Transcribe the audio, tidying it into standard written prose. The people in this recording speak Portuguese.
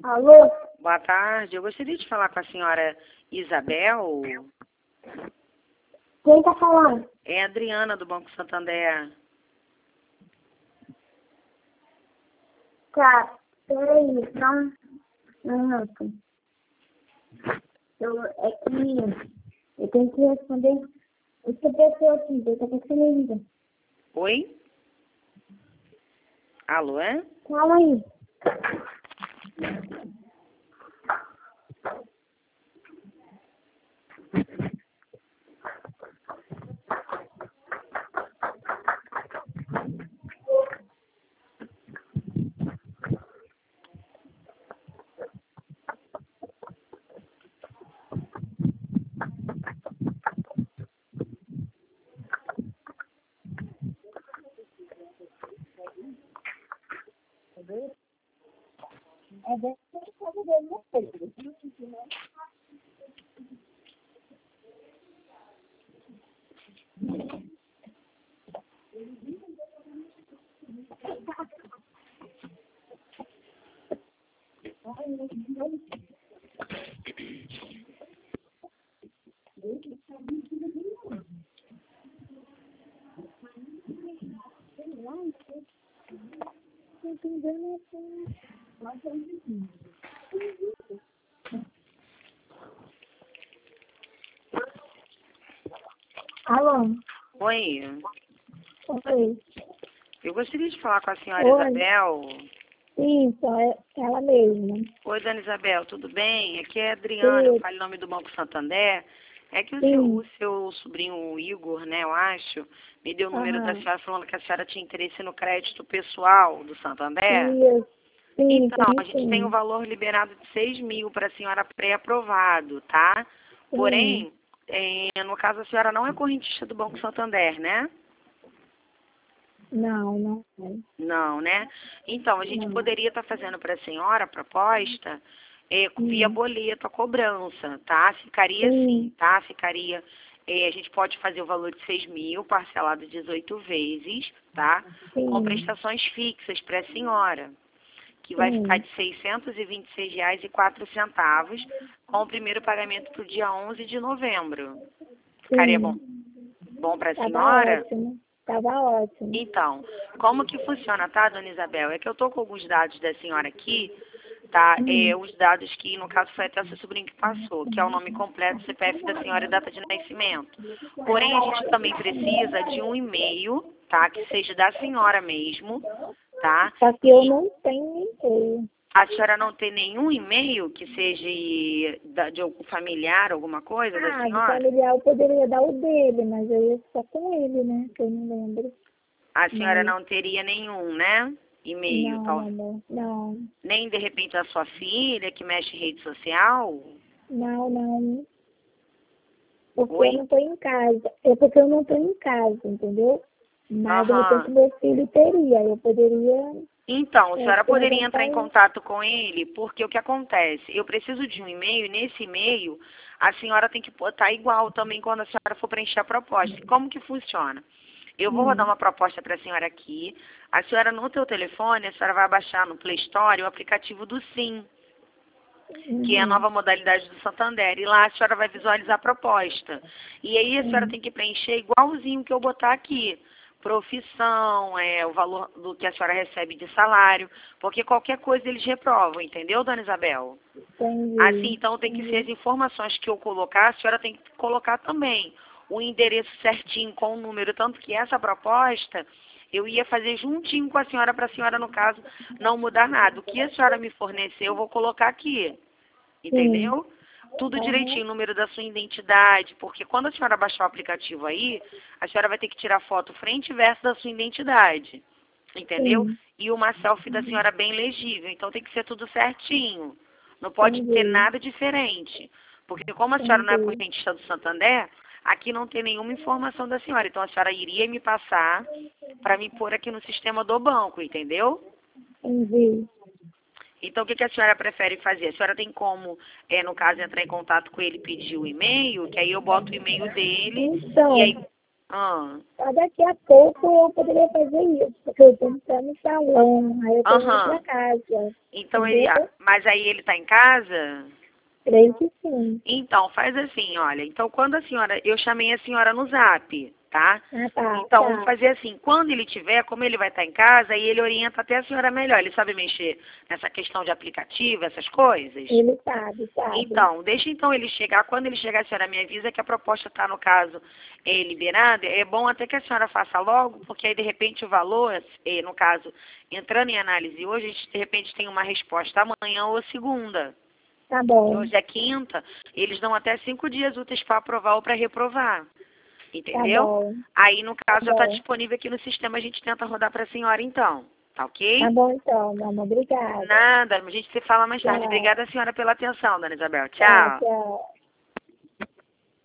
Alô? Boa tarde. Eu gostaria de falar com a senhora Isabel. Quem tá falando? É a Adriana, do Banco Santander. Tá, peraí, só um minuto. É que eu tenho que responder essa pessoa aqui, deixa que você me liga. Oi? Alô, é? Fala aí. É desse que eu dele, né? Alô? Oi. Oi. Eu gostaria de falar com a senhora Oi. Isabel. Isso, é ela mesma. Oi, dona Isabel, tudo bem? Aqui é a Adriana, eu Sim. falo em nome do Banco Santander. É que Sim. o seu sobrinho Igor, né, eu acho, me deu o número da Aham. senhora falando que a senhora tinha interesse no crédito pessoal do Santander. Isso. Sim, Então, a tem gente tem o sim. valor liberado de 6.000 para a senhora pré-aprovado, tá? Sim. Porém, no caso, a senhora não é correntista do Banco Santander, né? Não, não é. Não, né? Então, a gente Não. poderia estar fazendo para a senhora a proposta via Sim. boleto, a cobrança, tá? Ficaria assim, Sim. tá? Ficaria, a gente pode fazer o valor de 6.000, parcelado 18 vezes, tá? Com Sim. prestações fixas para a senhora, que vai ficar Sim. de R$ 626,04, com o primeiro pagamento para o dia 11 de novembro. Ficaria Sim. bom para a Tava senhora? ótimo. Tava ótimo. Então, como que funciona, tá, dona Isabel? É que eu tô com alguns dados da senhora aqui, tá? Os dados que, no caso, foi até seu sobrinho que passou, que é o nome completo, CPF da senhora e data de nascimento. Porém, a gente também precisa de um e-mail, tá? Que seja da senhora mesmo, tá? Só que eu não tenho inteiro. A senhora não tem nenhum e-mail que seja de algum familiar, alguma coisa da Do senhora? familiar eu poderia dar o dele, mas eu ia só com ele, né? Que eu não lembro. A senhora Mas não teria nenhum, né? E-mail, não, talvez. amor. Não. Nem de repente a sua filha que mexe em rede social? Não, não. Porque eu Oi? não tô em casa. É porque eu não tô em casa, entendeu? Mas de repente Aham. meu filho teria. Eu poderia Então, a senhora poderia entrar perguntar em isso. contato com ele, porque o que acontece? Eu preciso de um e-mail, e nesse e-mail a senhora tem que botar igual também quando a senhora for preencher a proposta. Como que funciona? Eu vou rodar Hum. uma proposta para a senhora aqui. A senhora no teu telefone, a senhora vai baixar no Play Store o aplicativo do Sim, que é a Uhum. nova modalidade do Santander. E lá a senhora vai visualizar a proposta. E aí a senhora Uhum. tem que preencher igualzinho que eu botar aqui. Profissão, o valor do que a senhora recebe de salário, porque qualquer coisa eles reprovam, entendeu, dona Isabel? Assim, Entendi. então tem que ser as Entendi. informações que eu colocar, a senhora tem que colocar também o endereço certinho com o número, tanto que essa proposta eu ia fazer juntinho com a senhora, para a senhora, no caso, não mudar nada. O que a senhora me fornecer, eu vou colocar aqui. Sim. Entendeu? Tudo Aham. direitinho, o número da sua identidade, porque quando a senhora baixar o aplicativo aí, a senhora vai ter que tirar foto frente e verso da sua identidade, entendeu? Sim. E uma selfie da senhora bem legível, então tem que ser tudo certinho, não pode ter Entendi. nada diferente, porque como a senhora não é Entendi. correntista do Santander, aqui não tem nenhuma informação da senhora, então a senhora iria me passar para me pôr aqui no sistema do banco, entendeu? Entendi. Então, o que a senhora prefere fazer? A senhora tem como, no caso, entrar em contato com ele e pedir o e-mail, que aí eu boto o e-mail dele, e Então, aí... Ah, Só daqui a pouco eu poderia fazer isso, porque eu tenho que estar no salão, aí eu tenho que ir aham. pra casa. Então Entendeu? mas aí ele tá em casa? Creio que sim. Então, faz assim, olha. Então, quando a senhora, eu chamei a senhora no Zap, tá? Ah, tá, Então, vamos tá. fazer assim, quando ele tiver, como ele vai estar em casa, aí ele orienta até a senhora melhor. Ele sabe mexer nessa questão de aplicativo, essas coisas? Ele sabe. Então, deixa então ele chegar. Quando ele chegar, a senhora me avisa que a proposta está, no caso, liberada. É bom até que a senhora faça logo, porque aí, de repente, o valor, no caso, entrando em análise hoje, a gente, de repente, tem uma resposta amanhã ou segunda. Tá Que bom, hoje é quinta, eles dão até 5 dias úteis para aprovar ou para reprovar. tá Entendeu? bom, Aí, no tá caso, já está bom. disponível aqui no sistema, a gente tenta rodar para a senhora, então. Tá ok? Tá bom então, meu amor. Obrigada. Nada, a gente se fala mais tarde. Tchau, Obrigada, senhora, pela atenção, dona Isabel. tchau, Tchau. tchau.